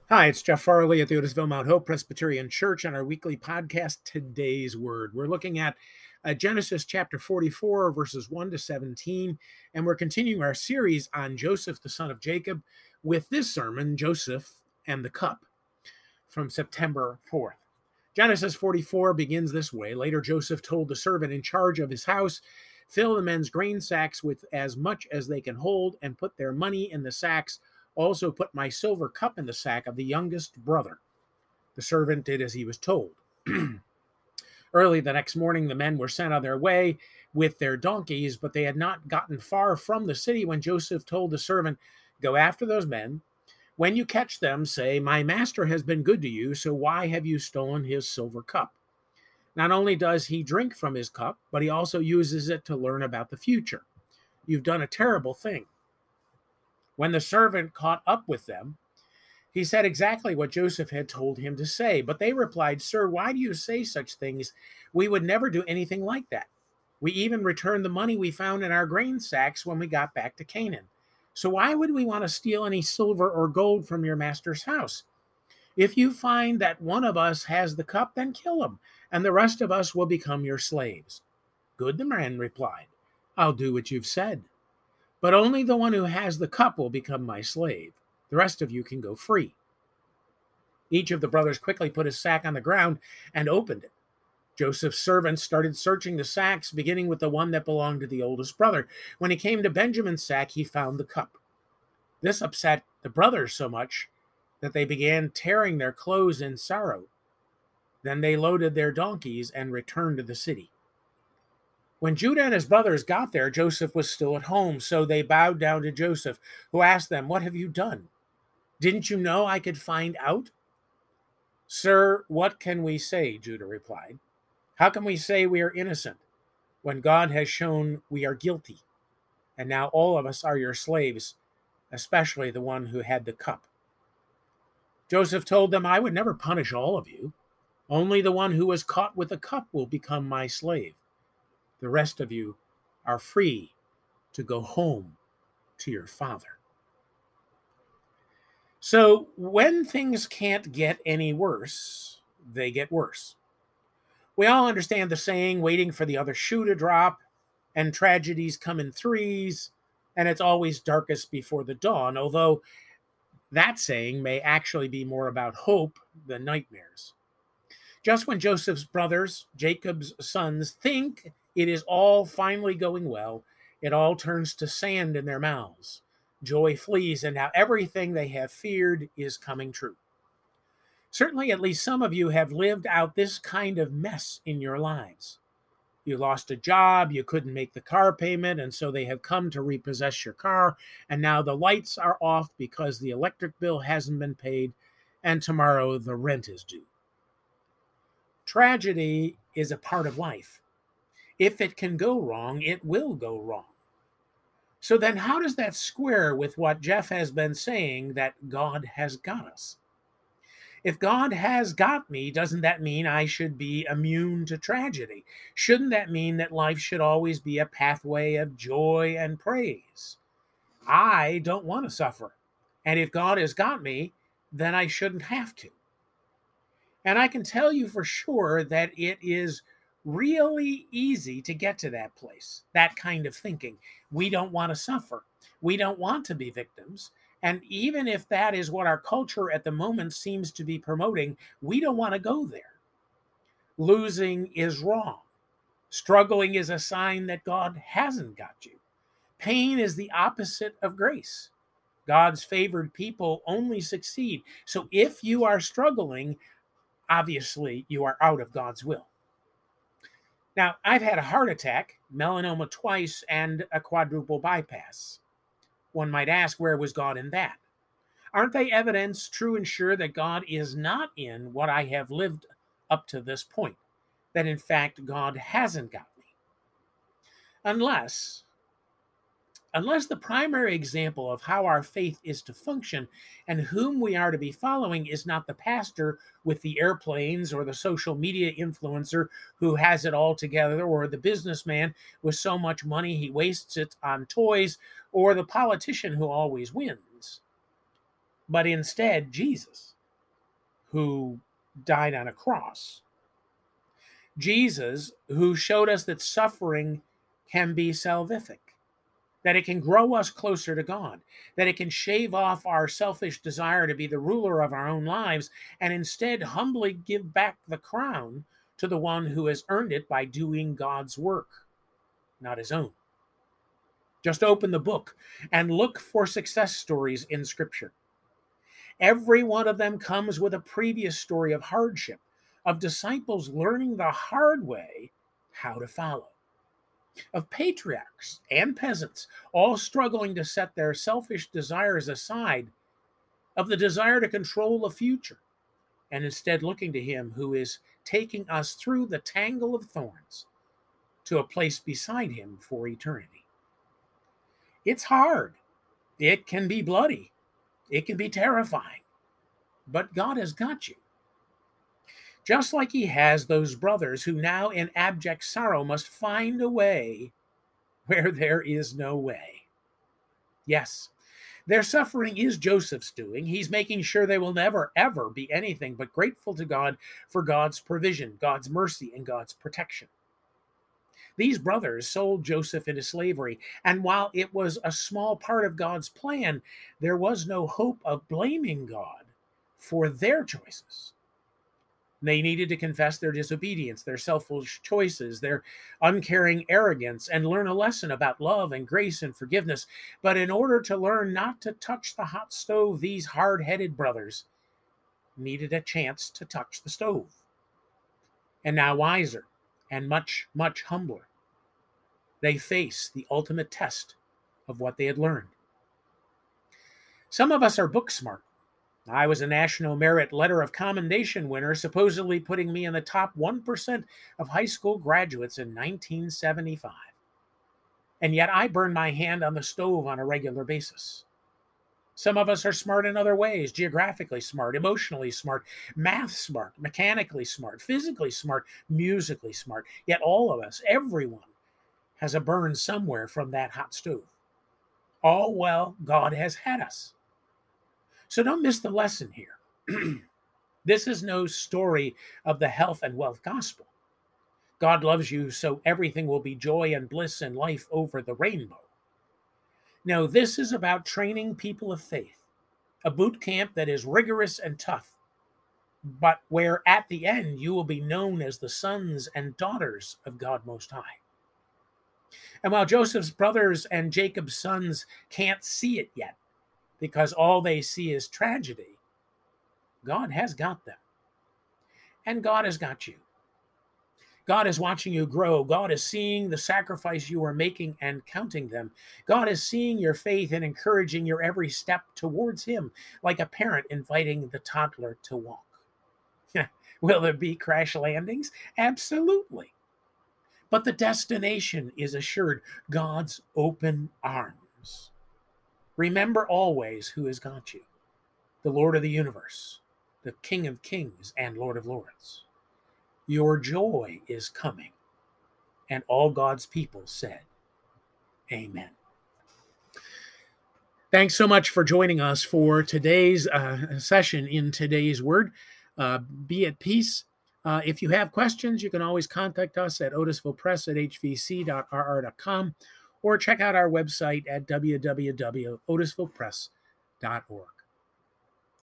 Hi, it's Jeff Farley at the Otisville Mount Hope Presbyterian Church on our weekly podcast, Today's Word. We're looking at Genesis chapter 44, verses 1 to 17, and we're continuing our series on Joseph, the son of Jacob, with this sermon, Joseph and the Cup, from September 4th. Genesis 44 begins this way. Later, Joseph told the servant in charge of his house, "Fill the men's grain sacks with as much as they can hold, and put their money in the sacks. Also put my silver cup in the sack of the youngest brother." The servant did as he was told. Early the next morning, the men were sent on their way with their donkeys, but they had not gotten far from the city when Joseph told the servant, "Go after those men. When you catch them, say, 'My master has been good to you, so why have you stolen his silver cup?' Not only does he drink from his cup, but he also uses it to learn about the future. You've done a terrible thing." When the servant caught up with them, he said exactly what Joseph had told him to say. But they replied, "Sir, why do you say such things? We would never do anything like that. We even returned the money we found in our grain sacks when we got back to Canaan. So why would we want to steal any silver or gold from your master's house? If you find that one of us has the cup, then kill him, and the rest of us will become your slaves." "Good," the man replied. "I'll do what you've said. But only the one who has the cup will become my slave. The rest of you can go free." Each of the brothers quickly put his sack on the ground and opened it. Joseph's servants started searching the sacks, beginning with the one that belonged to the oldest brother. When he came to Benjamin's sack, he found the cup. This upset the brothers so much that they began tearing their clothes in sorrow. Then they loaded their donkeys and returned to the city. When Judah and his brothers got there, Joseph was still at home, so they bowed down to Joseph, who asked them, "What have you done? Didn't you know I could find out?" "Sir, what can we say?" Judah replied. "How can we say we are innocent when God has shown we are guilty? And now all of us are your slaves, especially the one who had the cup." Joseph told them, "I would never punish all of you. Only the one who was caught with the cup will become my slave. The rest of you are free to go home to your father." So when things can't get any worse, they get worse. We all understand the saying, waiting for the other shoe to drop, and tragedies come in threes, and it's always darkest before the dawn, although that saying may actually be more about hope than nightmares. Just when Joseph's brothers, Jacob's sons, think it is all finally going well, it all turns to sand in their mouths. Joy flees, and now everything they have feared is coming true. Certainly, at least some of you have lived out this kind of mess in your lives. You lost a job, you couldn't make the car payment, and so they have come to repossess your car, and now the lights are off because the electric bill hasn't been paid, and tomorrow the rent is due. Tragedy is a part of life. If it can go wrong, it will go wrong. So then, how does that square with what Jeff has been saying, that God has got us? If God has got me, doesn't that mean I should be immune to tragedy? Shouldn't that mean that life should always be a pathway of joy and praise? I don't want to suffer. And if God has got me, then I shouldn't have to. And I can tell you for sure that it is really easy to get to that place, that kind of thinking. We don't want to suffer. We don't want to be victims. And even if that is what our culture at the moment seems to be promoting, we don't want to go there. Losing is wrong. Struggling is a sign that God hasn't got you. Pain is the opposite of grace. God's favored people only succeed. So if you are struggling, obviously you are out of God's will. Now, I've had a heart attack, melanoma twice, and a quadruple bypass. One might ask, where was God in that? Aren't they evidence true and sure that God is not in what I have lived up to this point? That in fact, God hasn't got me. Unless the primary example of how our faith is to function and whom we are to be following is not the pastor with the airplanes or the social media influencer who has it all together or the businessman with so much money he wastes it on toys or the politician who always wins, but instead Jesus. who died on a cross. Jesus, who showed us that suffering can be salvific, that it can grow us closer to God, that it can shave off our selfish desire to be the ruler of our own lives and instead humbly give back the crown to the one who has earned it by doing God's work, not his own. Just open the book and look for success stories in Scripture. Every one of them comes with a previous story of hardship, of disciples learning the hard way how to follow, of patriarchs and peasants all struggling to set their selfish desires aside, of the desire to control the future, and instead looking to him who is taking us through the tangle of thorns to a place beside him for eternity. It's hard. It can be bloody. It can be terrifying. But God has got you. Just like he has those brothers who now in abject sorrow must find a way where there is no way. Yes, their suffering is Joseph's doing. He's making sure they will never, ever be anything but grateful to God for God's provision, God's mercy, and God's protection. These brothers sold Joseph into slavery, and while it was a small part of God's plan, there was no hope of blaming God for their choices. They needed to confess their disobedience, their selfish choices, their uncaring arrogance, and learn a lesson about love and grace and forgiveness. But in order to learn not to touch the hot stove, these hard-headed brothers needed a chance to touch the stove. And now wiser and much, much humbler, they face the ultimate test of what they had learned. Some of us are book smart. I was a National Merit Letter of Commendation winner, supposedly putting me in the top 1% of high school graduates in 1975. And yet I burn my hand on the stove on a regular basis. Some of us are smart in other ways, geographically smart, emotionally smart, math smart, mechanically smart, physically smart, musically smart. Yet all of us, everyone, has a burn somewhere from that hot stove. All well, God has had us. So don't miss the lesson here. This is no story of the health and wealth gospel. God loves you, so everything will be joy and bliss and life over the rainbow. No, this is about training people of faith, a boot camp that is rigorous and tough, but where at the end you will be known as the sons and daughters of God Most High. And while Joseph's brothers and Jacob's sons can't see it yet, because all they see is tragedy, God has got them. And God has got you. God is watching you grow. God is seeing the sacrifice you are making and counting them. God is seeing your faith and encouraging your every step towards him, like a parent inviting the toddler to walk. Will there be crash landings? Absolutely. But the destination is assured, God's open arms. Remember always who has got you, the Lord of the universe, the King of kings and Lord of lords. Your joy is coming. And all God's people said, Amen. Thanks so much for joining us for today's session in Today's Word. Be at peace. If you have questions, you can always contact us at otisvillepress@hvc.rr.com or check out our website at www.otisvillepress.org.